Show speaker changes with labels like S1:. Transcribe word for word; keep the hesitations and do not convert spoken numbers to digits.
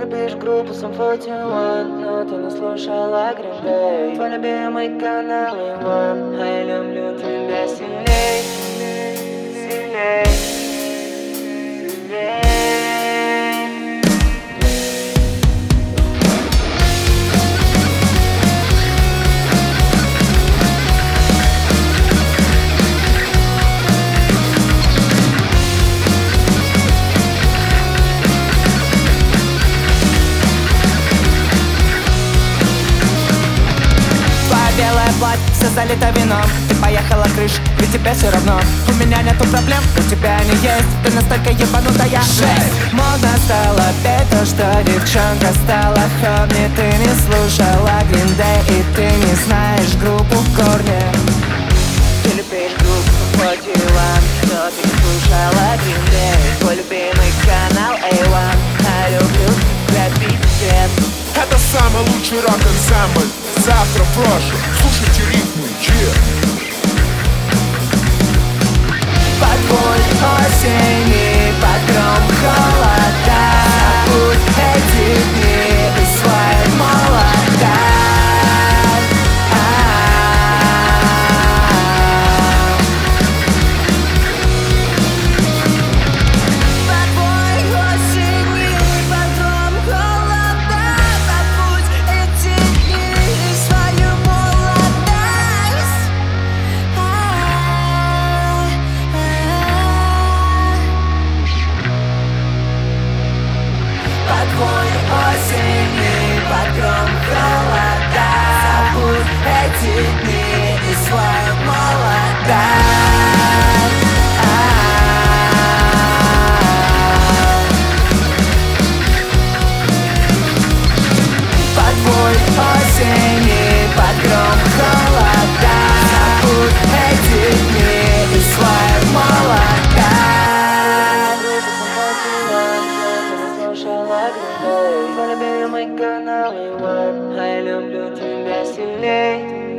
S1: любишь группу Сам сорок один, но ты не слушала Green Day. Твой любимый канал Иван, а я люблю тебя сильней, сильней, сильней.
S2: Белое платье, все залито вином. Ты поехала крыш, ведь тебе все равно. У меня нету проблем, у тебя они есть. Ты настолько ебанутая жесть. Модно стало петь то, что девчонка стала хорни. Ты не слушала Green Day и ты не знаешь группу в корне.
S1: Ты любишь группу сорок один, но ты не слушала Green Day. Твой любимый канал эй один, а люблю тебя пиздец.
S3: Это самый лучший рок-ансамбль. Завтра прошлое, слушайте ритмы, yeah.
S2: Под твой осени, под гром холода, забудь эти дни и свой молода. Осени, под гром холода, забудь эти дни и свою молодость. Под твой осени, под гром холода, забудь эти дни и свою молодость.
S1: Твой любимый канал Иван, а я люблю тебя сильней.